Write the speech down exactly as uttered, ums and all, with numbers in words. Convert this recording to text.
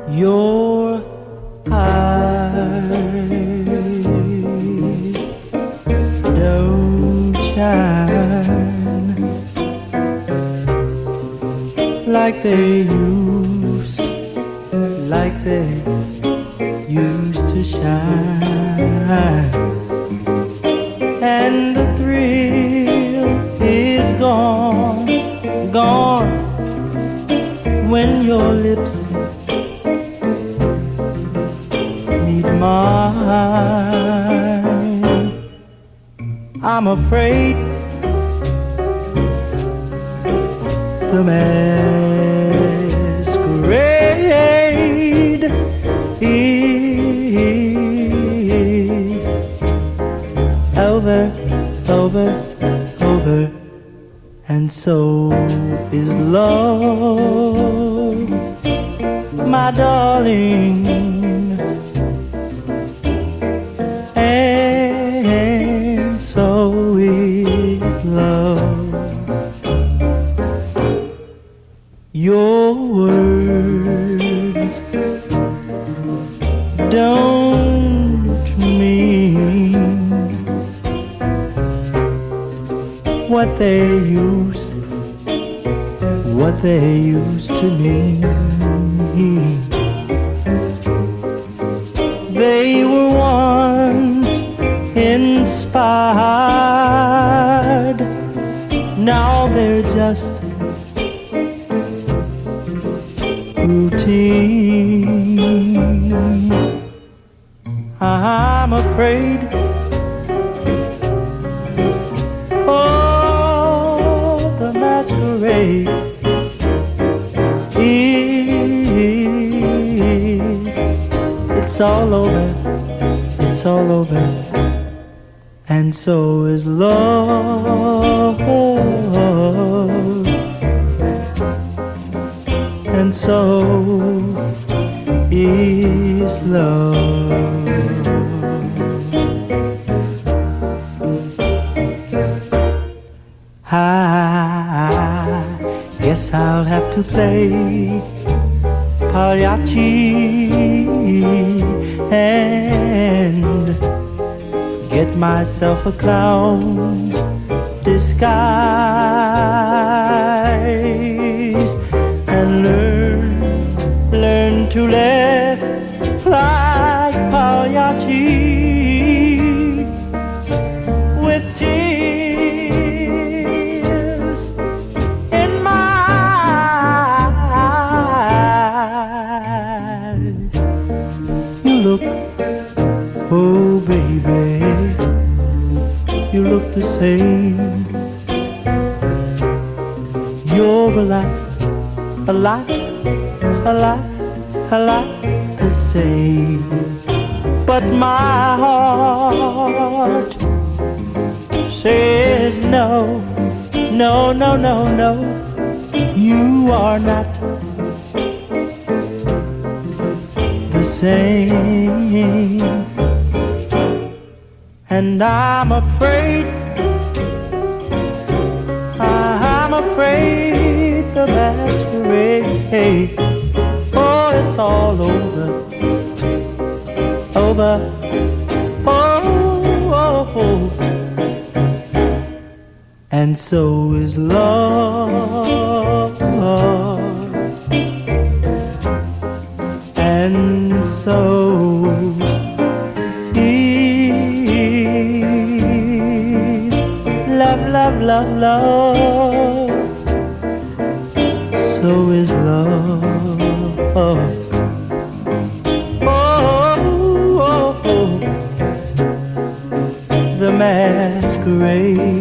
Your eyes don't shine like they used, like they used to shine. And the thrill is gone, gone when your lips meet mine. I'm afraid the masquerade is over, over, over, and so is love, my darling. And so is love. Your words don't mean what they used, what they used to mean. They were once inspired, now they're just routine. I'm afraid, oh, the masquerade is, it's all over, it's all over, and so is love. And so is love. I guess I'll have to play Pagliacci and get myself a clown's disguise and learn, learn to laugh like Pagliacci with tears in my eyes. You look, oh baby, you look the same. You're a lot, a lot, a lot, a lot the same. But my heart says no, no, no, no, no. You are not the same. And I'm afraid, I'm afraid the masquerade, oh, it's all over, over, oh, oh, oh. And so is love, and so is love, love, love, love. So is love. Oh, oh, oh. The masquerade